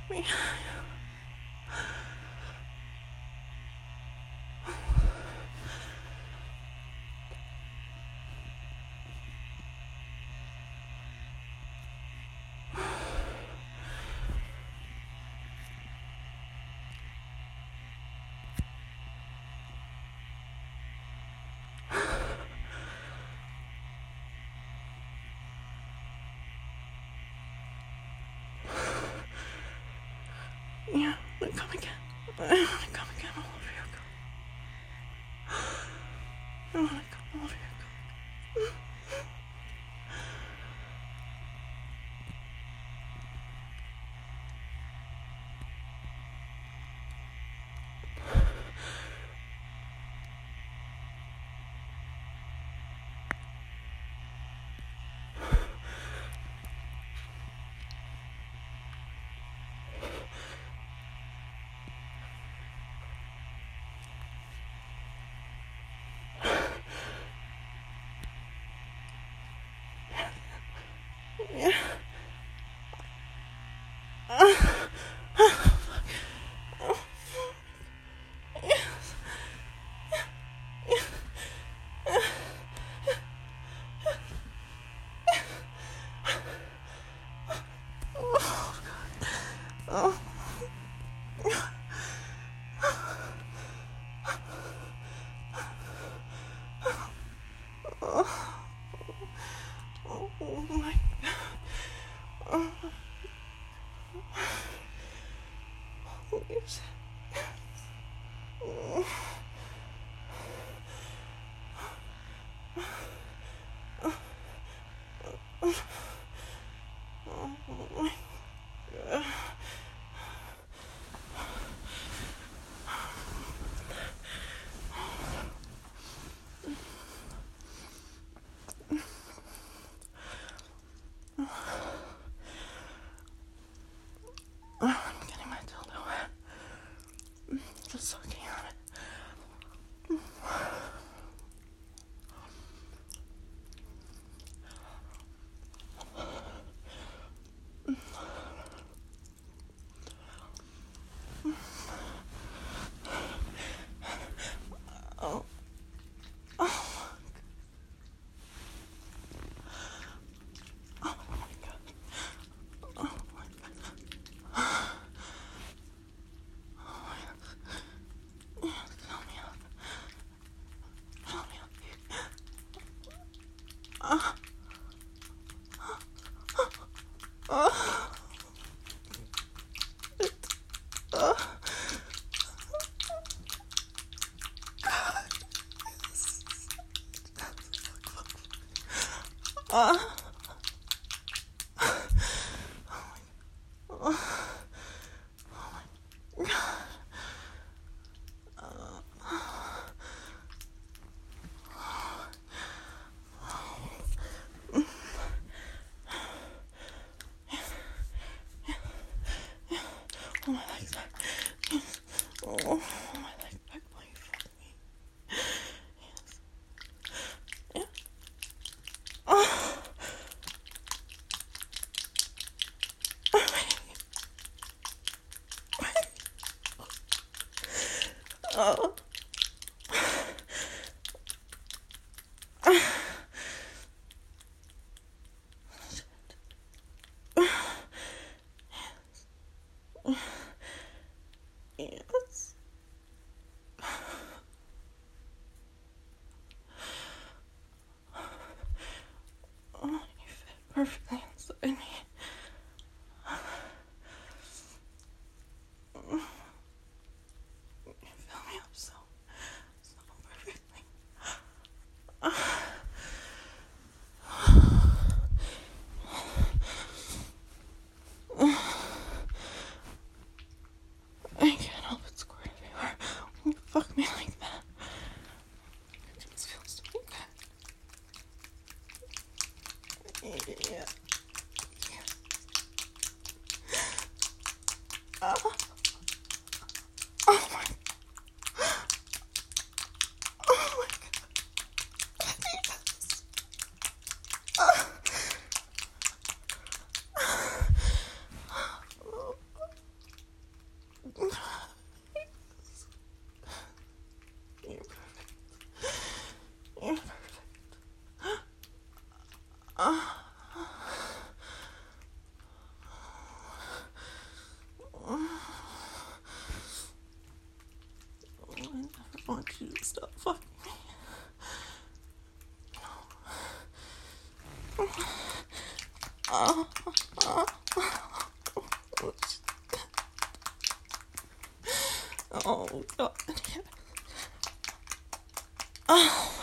Yeah. Yeah, come again. Come again all over your coat. I want to come all over your coat. Yeah. Oh. Oh my God. Yes. Oh my God. I'm getting my dildo wet. Just sucking on it. Oh. Oh. Oh my God. Oh my God. Oh my God. Yeah, fill me up. Fill me up. Oh, my legs back. Yes. Oh, my legs back while you fuck me. Yes. Yeah. Oh. Oh. Yes. Oh, you fit perfectly inside me. You fill me up so perfectly. I can't help but squirt everywhere when you fuck me like that. It just feels so good. Yeah. Oh. Oh my. Oh my God. Jesus. Oh God. Oh.